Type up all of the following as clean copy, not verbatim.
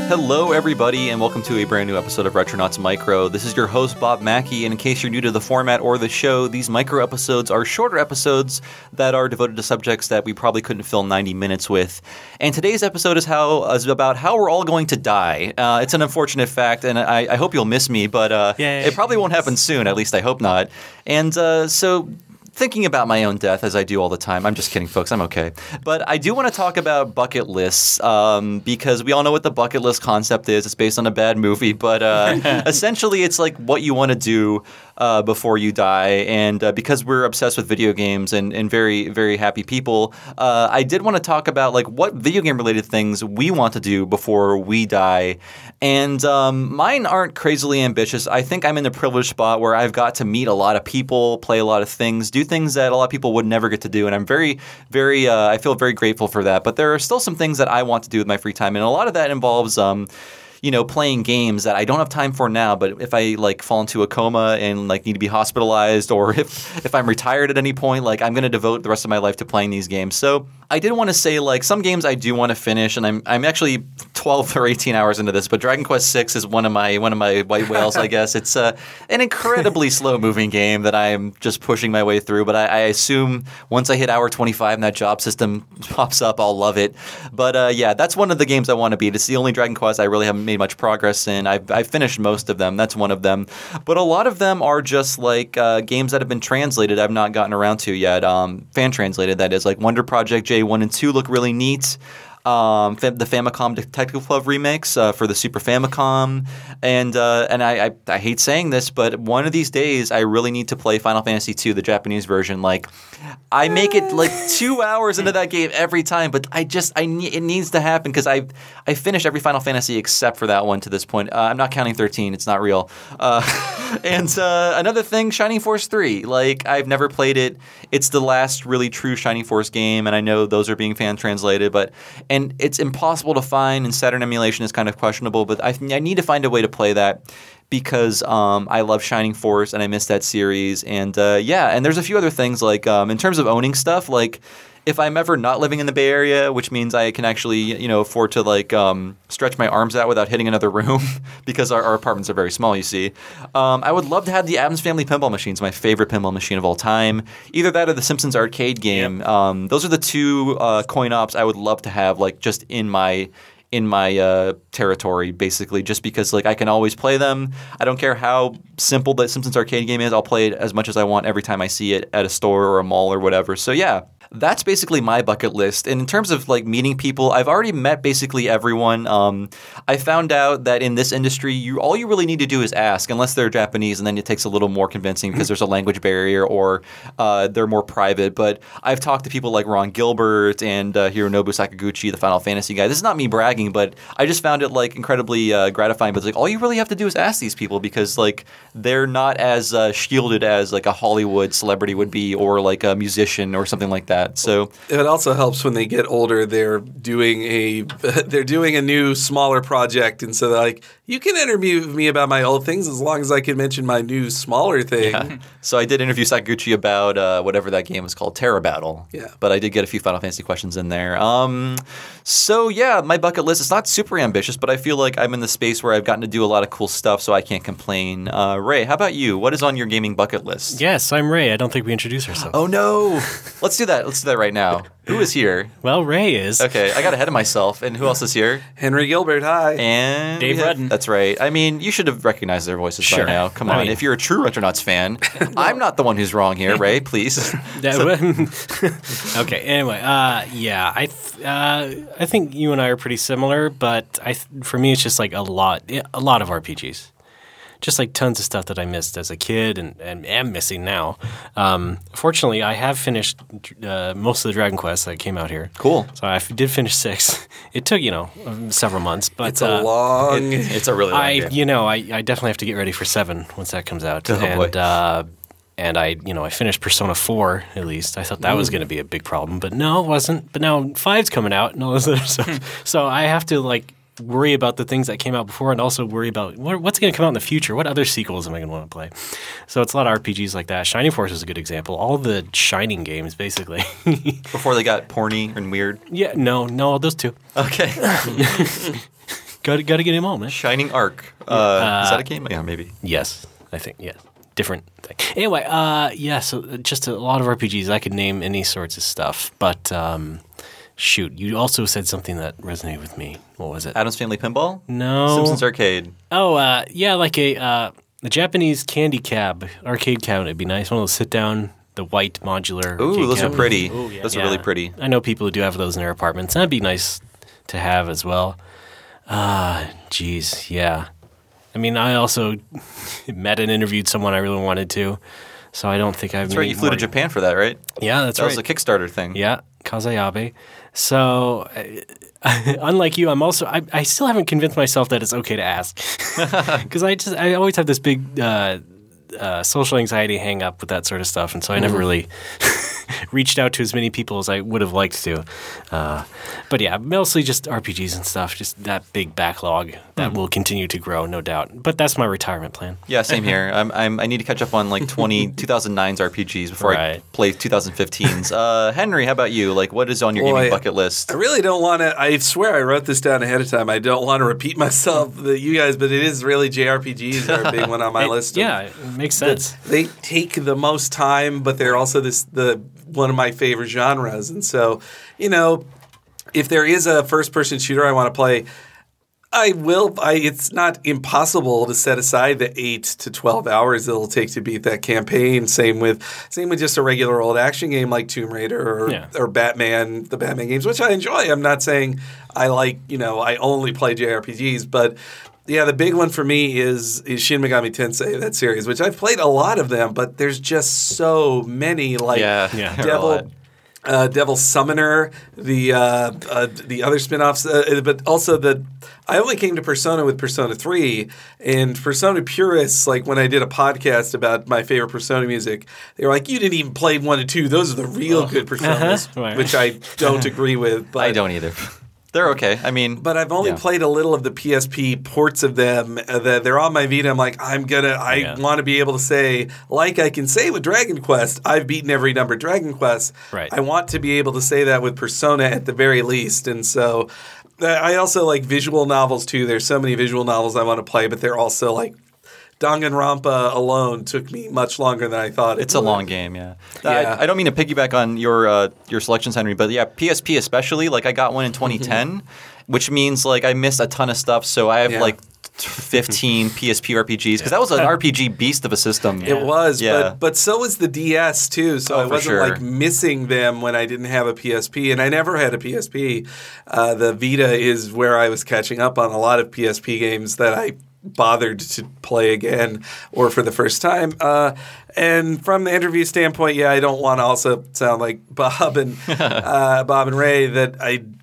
Hello, everybody, and welcome to a brand new episode of Retronauts Micro. This is your host, Bob Mackey, and in case you're new to the format or the show, these micro episodes are shorter episodes that are devoted to subjects that we probably couldn't fill 90 minutes with. And today's episode is about how we're all going to die. It's an unfortunate fact, and I hope you'll miss me, but it probably won't happen soon, at least I hope not. And so... thinking about my own death, as I do all the time. I'm just kidding, folks. I'm okay. But I do want to talk about bucket lists because we all know what the bucket list concept is. It's based on a bad movie. But essentially, it's like what you want to do before you die. And because we're obsessed with video games and very, very happy people, I did want to talk about like what video game-related things we want to do before we die. And mine aren't crazily ambitious. I think I'm in the privileged spot where I've got to meet a lot of people, play a lot of things, do things that a lot of people would never get to do, and I'm very, very, I feel very grateful for that. But there are still some things that I want to do with my free time, and a lot of that involves, playing games that I don't have time for now. But if I like fall into a coma and like need to be hospitalized, or if I'm retired at any point, like I'm going to devote the rest of my life to playing these games. So I did want to say like some games I do want to finish, and I'm actually 12 or 18 hours into this. But Dragon Quest VI is one of my white whales, I guess. It's an incredibly slow moving game that I'm just pushing my way through. But I assume once I hit hour 25 and that job system pops up, I'll love it. But yeah, that's one of the games I want to beat. It's the only Dragon Quest I really haven't made much progress in. I've finished most of them. That's one of them. But a lot of them are just like games that have been translated I've not gotten around to yet. Fan translated, that is. Like Wonder Project J1 and 2 look really neat. The Famicom Detective Club remakes for the Super Famicom, and I hate saying this, but one of these days I really need to play Final Fantasy II, the Japanese version. Like, I make it like 2 hours into that game every time, but it needs to happen because I finished every Final Fantasy except for that one to this point. I'm not counting 13; it's not real. And another thing, Shining Force 3. Like, I've never played it. It's the last really true Shining Force game, and I know those are being fan translated, and it's impossible to find, and Saturn emulation is kind of questionable, but I need to find a way to play that because I love Shining Force and I miss that series. And and there's a few other things like in terms of owning stuff, like if I'm ever not living in the Bay Area, which means I can actually, afford to like stretch my arms out without hitting another room because our apartments are very small, you see. I would love to have the Addams Family pinball machines, my favorite pinball machine of all time. Either that or the Simpsons arcade game. Yep. Those are the two coin ops I would love to have, like just in my territory, basically, just because like I can always play them. I don't care how simple that Simpsons arcade game is. I'll play it as much as I want every time I see it at a store or a mall or whatever. So yeah. That's basically my bucket list. And in terms of like meeting people, I've already met basically everyone. I found out that in this industry, all you really need to do is ask, unless they're Japanese, and then it takes a little more convincing because there's a language barrier or they're more private. But I've talked to people like Ron Gilbert and Hironobu Sakaguchi, the Final Fantasy guy. This is not me bragging, but I just found it like incredibly gratifying. But it's like all you really have to do is ask these people because like they're not as shielded as like a Hollywood celebrity would be or like a musician or something like that. So it also helps when they get older. They're doing a new smaller project, and so they're like, you can interview me about my old things as long as I can mention my new smaller thing. Yeah. So I did interview Sakaguchi about whatever that game was called, Terra Battle. Yeah. But I did get a few Final Fantasy questions in there. So yeah, my bucket list is not super ambitious, but I feel like I'm in the space where I've gotten to do a lot of cool stuff, so I can't complain. Ray, how about you? What is on your gaming bucket list? Yes, I'm Ray. I don't think we introduced ourselves. Oh no! Let's do that. Let's do that right now. Who is here? Well, Ray is. Okay, I got ahead of myself. And who else is here? Henry Gilbert, hi. And Dave Rudden. That's right. I mean, you should have recognized their voices by now. Come on. I mean, if you're a true Retronauts fan, I'm not the one who's wrong here, Ray, please. Okay, anyway, I think you and I are pretty similar, but for me it's just like a lot of RPGs. Just like tons of stuff that I missed as a kid and am missing now. Fortunately, I have finished most of the Dragon Quest that came out here. Cool. So I did finish 6. It took, several months. But it's a long... It's a really long game. I definitely have to get ready for 7 once that comes out. Oh, boy. And I finished Persona 4 at least. I thought that was going to be a big problem, but no, it wasn't. But now 5's coming out and all this other stuff. So I have to worry about the things that came out before and also worry about what's going to come out in the future. What other sequels am I going to want to play? So it's a lot of RPGs like that. Shining Force is a good example. All the Shining games, basically. Before they got porny and weird? Yeah, no, those two. Okay. Got to get him all, man. Shining Arc. Is that a game? Yeah, maybe. Yes, I think, yeah. Different thing. Anyway, so just a lot of RPGs. I could name any sorts of stuff, but shoot, you also said something that resonated with me. What was it? Adam's Family Pinball? No. Simpsons Arcade. Oh, yeah, like a Japanese candy cab, arcade cabinet would be nice. One of those sit-down, the white modular Ooh, arcade those are cabinets. pretty. Ooh, yeah. Those are really pretty. I know people who do have those in their apartments. That'd be nice to have as well. Geez, yeah. I mean, I also met and interviewed someone I really wanted to, so I don't think I've. That's right. You flew to Japan for that, right? Yeah, that's that right. That was a Kickstarter thing. Yeah, Kazayabe. So, unlike you, I still haven't convinced myself that it's okay to ask, because I always have this big social anxiety hang up with that sort of stuff, and so I never really reached out to as many people as I would have liked to. But yeah, mostly just RPGs and stuff, just that big backlog that will continue to grow, no doubt. But that's my retirement plan. Yeah, same here. I need to catch up on like 2009's RPGs before I play 2015's. Henry, how about you? Like, what is on your gaming bucket list? I really don't want to. I swear I wrote this down ahead of time. I don't want to repeat myself, you guys, but it is really JRPGs are a big one on my list. Yeah, it makes sense. They take the most time, but they're also one of my favorite genres. And so, if there is a first-person shooter I want to play, I will. It's not impossible to set aside the 8 to 12 hours it'll take to beat that campaign. Same with just a regular old action game like Tomb Raider or Batman, the Batman games, which I enjoy. I'm not saying I like, I only play JRPGs, but yeah, the big one for me is Shin Megami Tensei, that series, which I've played a lot of them, but there's just so many, like Devil Summoner, the other spin-offs, but also I only came to Persona with Persona 3, and Persona purists, like when I did a podcast about my favorite Persona music, they were like, you didn't even play 1 and 2, those are the real good Personas, which I don't agree with. But I don't either. They're okay. I mean, but I've only played a little of the PSP ports of them. They're on my Vita. I'm like, I want to be able to say, like I can say with Dragon Quest, I've beaten every number of Dragon Quest. Right. I want to be able to say that with Persona at the very least. And so I also like visual novels too. There's so many visual novels I want to play, but they're also like Danganronpa alone took me much longer than I thought. It's a long game, yeah. I don't mean to piggyback on your selections, Henry, but yeah, PSP especially. Like I got one in 2010, which means like I missed a ton of stuff. So I have like 15 PSP RPGs because that was an RPG beast of a system. It was, but so was the DS too. So I wasn't like missing them when I didn't have a PSP, and I never had a PSP. The Vita is where I was catching up on a lot of PSP games that I bothered to play again or for the first time. And from the interview standpoint, I don't want to also sound like Bob and Ray that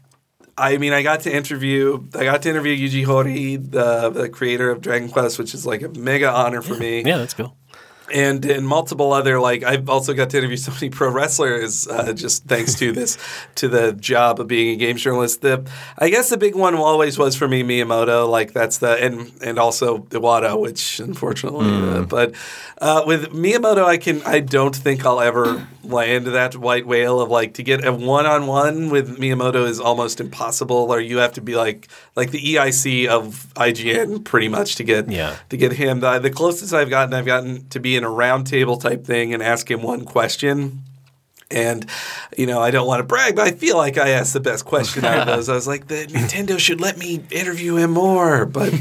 I mean, I got to interview Yuji Horii, the creator of Dragon Quest, which is like a mega honor for me. Yeah, that's cool. And multiple other, like, I've also got to interview so many pro wrestlers just thanks to the job of being a games journalist. I guess the big one always was for me Miyamoto, like that's and also Iwata, which unfortunately, but with Miyamoto, I don't think I'll ever land that white whale of like to get a one-on-one with Miyamoto is almost impossible, or you have to be like the EIC of IGN pretty much to get him. The closest I've gotten to be in a round table type thing and ask him one question. And, I don't want to brag, but I feel like I asked the best question out of those. I was like, the Nintendo should let me interview him more. But,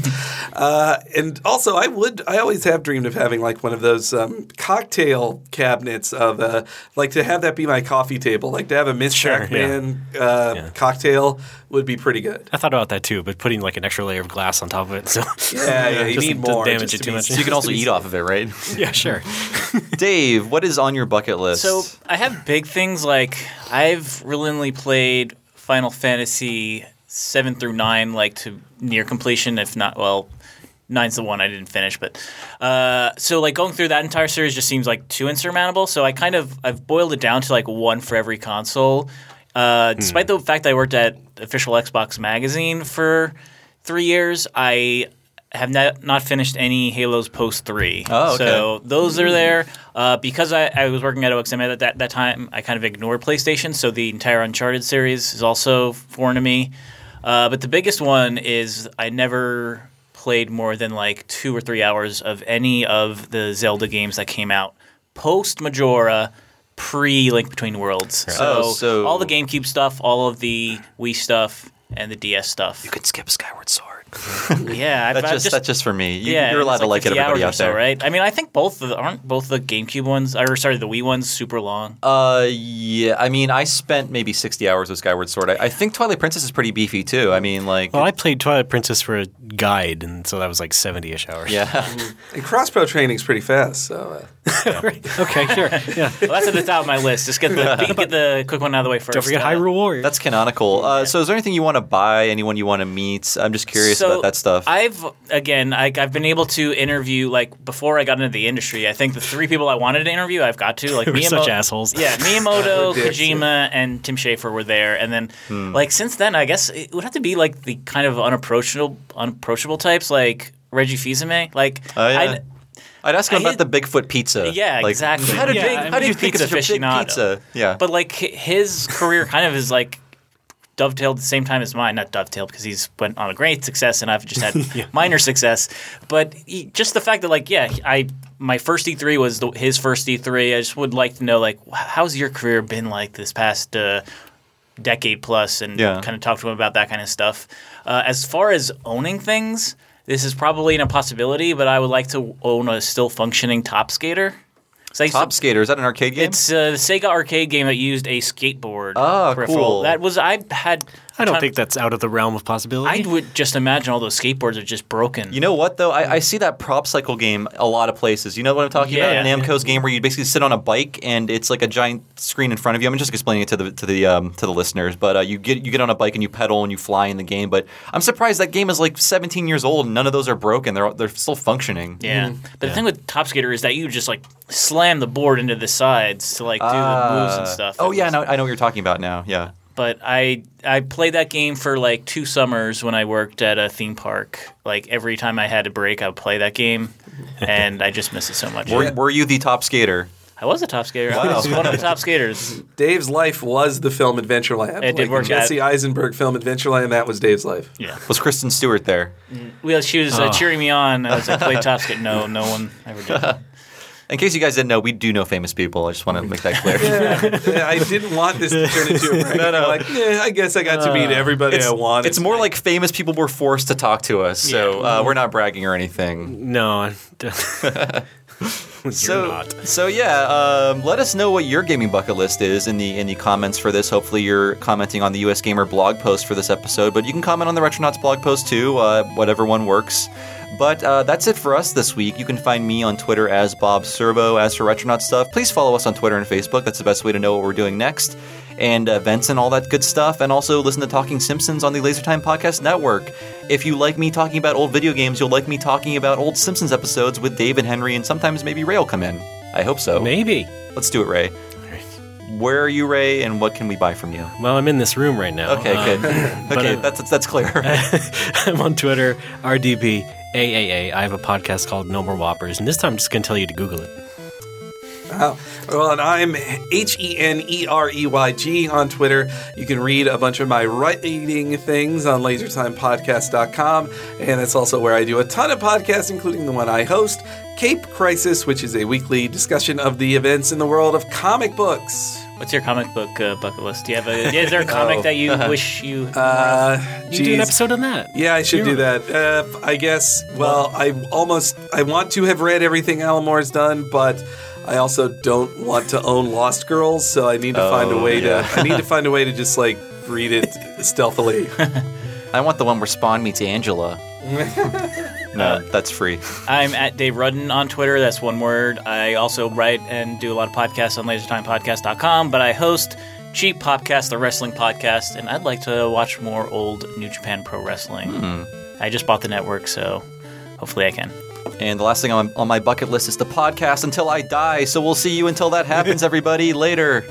and also I always have dreamed of having like one of those cocktail cabinets of, like to have that be my coffee table, like to have a Miss Pac-Man cocktail would be pretty good. I thought about that too, but putting like an extra layer of glass on top of it. So you need more. Damage it too much. So you can also eat off of it, right? Yeah, sure. Dave, what is on your bucket list? So I have big things like I've really played Final Fantasy 7 through 9 like to near completion, if not, 9's the one I didn't finish, but so like going through that entire series just seems like too insurmountable. So I've boiled it down to like one for every console. Despite the fact that I worked at Official Xbox Magazine for 3 years, I have not finished any Halos post 3. Oh, okay. So those are there. Because I was working at OXM at that time, I kind of ignored PlayStation, so the entire Uncharted series is also foreign to me. But the biggest one is I never played more than like 2 or 3 hours of any of the Zelda games that came out post Majora, pre Link Between Worlds. So all the GameCube stuff, all of the Wii stuff, and the DS stuff. You could skip Skyward Sword. Yeah, that's just for me. Yeah, you're allowed to like it. Everybody out there, right? I mean, I think aren't both the GameCube ones, or sorry, the Wii ones, super long. Yeah. I mean, I spent maybe 60 hours with Skyward Sword. I think Twilight Princess is pretty beefy too. I mean, like. Well, I played Twilight Princess for a guide, and so that was like 70-ish hours. Yeah. And cross-pro training's pretty fast, so. Okay, sure. Yeah. Well, that's at the top of my list. Just get the quick one out of the way first. Don't forget Hyrule Warriors. That's canonical. So is there anything you want to buy? Anyone you want to meet? I'm just curious about that stuff. I've been able to interview, like, before I got into the industry, I think the 3 people I wanted to interview, I've got to. Like, We're such assholes. Yeah, Miyamoto, Kojima, and Tim Schafer were there. And then, like, since then, I guess it would have to be, like, the kind of unapproachable types, like Reggie Fils-Aimé. Like, I'd ask him about the Bigfoot pizza. Yeah, like, exactly. How did you think of such a big pizza? Yeah. But, like, his career kind of is, like, dovetailed at the same time as mine. Not dovetailed because he's went on a great success and I've just had minor success. But just the fact that, like, my first E3 was his first E3. I just would like to know, like, how's your career been like this past decade plus, and kind of talk to him about that kind of stuff. As far as owning things, this is probably an impossibility, but I would like to own a still functioning Top Skater. Top Skater, is that an arcade game? It's the Sega arcade game that used a skateboard peripheral. Cool. That was I don't think that's out of the realm of possibility. I would just imagine all those skateboards are just broken. You know what, though? I see that Prop Cycle game a lot of places. You know what I'm talking about? Namco's game where you basically sit on a bike and it's like a giant screen in front of you. I'm just explaining it to the listeners. But you get on a bike and you pedal and you fly in the game. But I'm surprised that game is like 17 years old and none of those are broken. They're still functioning. Yeah. But the thing with Top Skater is that you just like slam the board into the sides to like do the moves and stuff. Oh, yeah. I know what you're talking about now. Yeah. But I played that game for like 2 summers when I worked at a theme park. Like every time I had a break, I would play that game, and I just miss it so much. Were you the top skater? I was a top skater. I was one of the top skaters. Dave's life was the film Adventureland. It did work out. Jesse Eisenberg film Adventureland, that was Dave's life. Yeah. Was Kristen Stewart there? Well, she was cheering me on as I played top skater. No one ever did. In case you guys didn't know, we do know famous people. I just want to make that clear. Yeah, I didn't want this to turn into a prank. No. Like, I guess I got to meet everybody I wanted. It's more like famous people were forced to talk to us, so we're not bragging or anything. No. So yeah, let us know what your gaming bucket list is in the comments for this. Hopefully you're commenting on the US Gamer blog post for this episode, but you can comment on the Retronauts blog post too, whatever one works. But that's it for us this week. You can find me on Twitter as Bob Servo. As for Retronauts stuff, please follow us on Twitter and Facebook. That's the best way to know what we're doing next. And events and all that good stuff. And also listen to Talking Simpsons on the LaserTime Podcast Network. If you like me talking about old video games, you'll like me talking about old Simpsons episodes with Dave and Henry, and sometimes maybe Ray will come in. I hope so. Maybe. Let's do it, Ray. Where are you, Ray, and what can we buy from you? Well, I'm in this room right now. Okay, good. Okay, that's clear. I'm on Twitter, RDBAAA. I have a podcast called No More Whoppers, and this time I'm just going to tell you to Google it. Well, and I'm HENEREYG on Twitter. You can read a bunch of my writing things on lasertimepodcast.com, and that's also where I do a ton of podcasts, including the one I host, Cape Crisis, which is a weekly discussion of the events in the world of comic books. What's your comic book bucket list? Do you have is there a comic that you wish you? You do an episode on that. Yeah, I should do that. I guess. Well, I want to have read everything Alan Moore's done, but I also don't want to own Lost Girls, so I need to find a way to just like read it stealthily. I want the one where Spawn meets Angela. No, that's free. I'm at Dave Rudden on Twitter. That's one word. I also write and do a lot of podcasts on lasertimepodcast.com, but I host Cheap Popcast, the wrestling podcast, and I'd like to watch more old New Japan Pro Wrestling. I just bought the network, so hopefully I can. And the last thing on my bucket list is the podcast Until I Die, so we'll see you until that happens, everybody. Later.